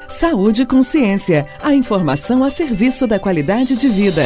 Saúde e Consciência, a informação a serviço da qualidade de vida.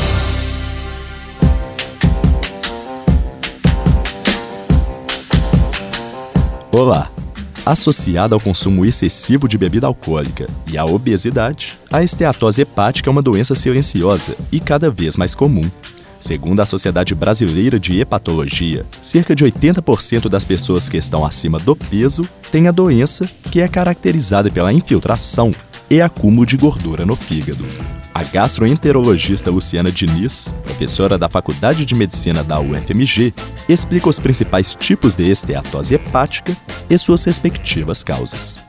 Olá! Associada ao consumo excessivo de bebida alcoólica e à obesidade, a esteatose hepática é uma doença silenciosa e cada vez mais comum. Segundo a Sociedade Brasileira de Hepatologia, cerca de 80% das pessoas que estão acima do peso têm a doença, que é caracterizada pela infiltração e acúmulo de gordura no fígado. A gastroenterologista Luciana Diniz, professora da Faculdade de Medicina da UFMG, explica os principais tipos de esteatose hepática e suas respectivas causas.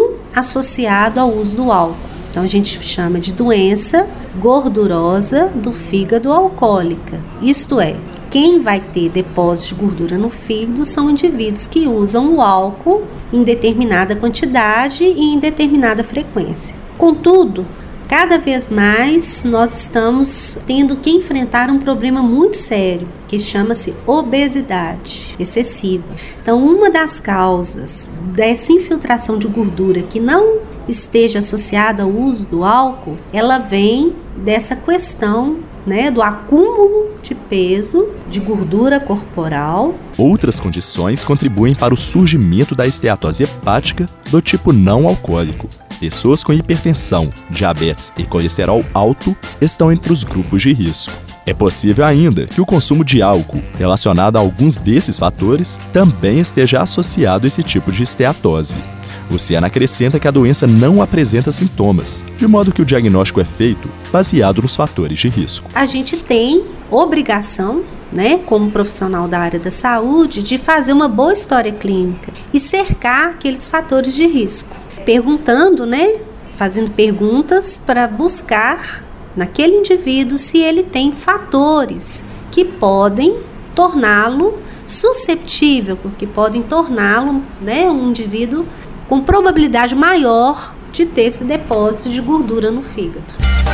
Associado ao uso do álcool. Então a gente chama de doença gordurosa do fígado alcoólica. Isto é, quem vai ter depósito de gordura no fígado são indivíduos que usam o álcool em determinada quantidade e em determinada frequência. Contudo, cada vez mais nós estamos tendo que enfrentar um problema muito sério, que chama-se obesidade excessiva. Então, uma das causas dessa infiltração de gordura que não esteja associada ao uso do álcool, ela vem dessa questão, do acúmulo de peso, de gordura corporal. Outras condições contribuem para o surgimento da esteatose hepática do tipo não alcoólico. Pessoas com hipertensão, diabetes e colesterol alto estão entre os grupos de risco. É possível ainda que o consumo de álcool, relacionado a alguns desses fatores, também esteja associado a esse tipo de esteatose. Luciana acrescenta que a doença não apresenta sintomas, de modo que o diagnóstico é feito baseado nos fatores de risco. A gente tem obrigação, como profissional da área da saúde, de fazer uma boa história clínica e cercar aqueles fatores de risco. Perguntando, fazendo perguntas para buscar naquele indivíduo se ele tem fatores que podem torná-lo susceptível, que podem torná-lo, um indivíduo com probabilidade maior de ter esse depósito de gordura no fígado.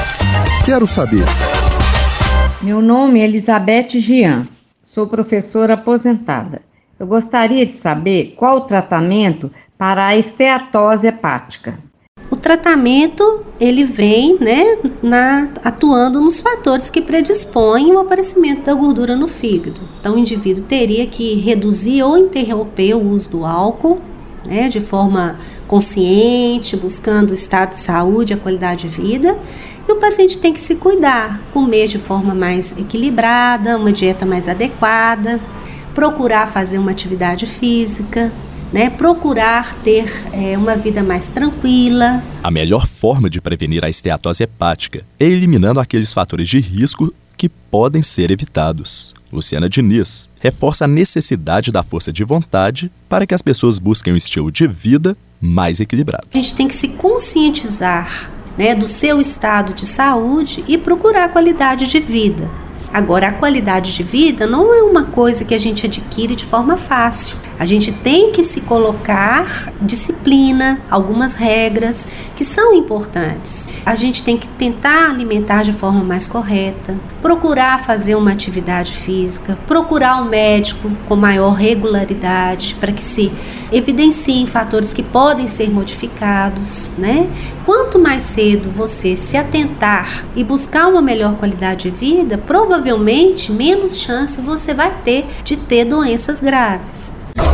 Quero saber. Meu nome é Elizabeth Gian, sou professora aposentada. Eu gostaria de saber qual o tratamento para a esteatose hepática. O tratamento, ele vem, atuando nos fatores que predispõem o aparecimento da gordura no fígado. Então, o indivíduo teria que reduzir ou interromper o uso do álcool, de forma consciente, buscando o estado de saúde, a qualidade de vida. E o paciente tem que se cuidar, comer de forma mais equilibrada, uma dieta mais adequada, procurar fazer uma atividade física, procurar ter uma vida mais tranquila. A melhor forma de prevenir a esteatose hepática é eliminando aqueles fatores de risco que podem ser evitados. Luciana Diniz reforça a necessidade da força de vontade para que as pessoas busquem um estilo de vida mais equilibrado. A gente tem que se conscientizar, do seu estado de saúde e procurar a qualidade de vida. Agora, a qualidade de vida não é uma coisa que a gente adquire de forma fácil. A gente tem que se colocar disciplina, algumas regras que são importantes. A gente tem que tentar alimentar de forma mais correta, procurar fazer uma atividade física, procurar um médico com maior regularidade para que se evidenciem fatores que podem ser modificados, Quanto mais cedo você se atentar e buscar uma melhor qualidade de vida, provavelmente menos chance você vai ter de ter doenças graves.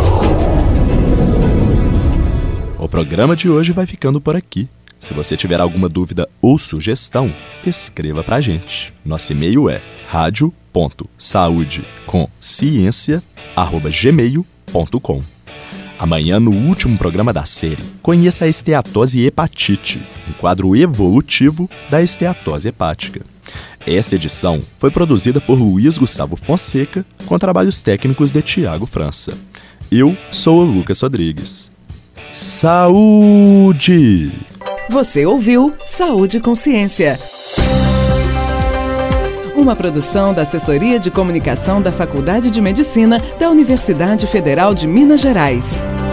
O programa de hoje vai ficando por aqui. Se você tiver alguma dúvida ou sugestão, escreva pra gente. Nosso e-mail é radio.saudecomciência@gmail.com. Amanhã, no último programa da série, conheça a esteatose e hepatite, um quadro evolutivo da esteatose hepática. Esta edição foi produzida por Luiz Gustavo Fonseca, com trabalhos técnicos de Tiago França. Eu sou o Lucas Rodrigues. Saúde! Você ouviu Saúde e Consciência. Uma produção da Assessoria de Comunicação da Faculdade de Medicina da Universidade Federal de Minas Gerais.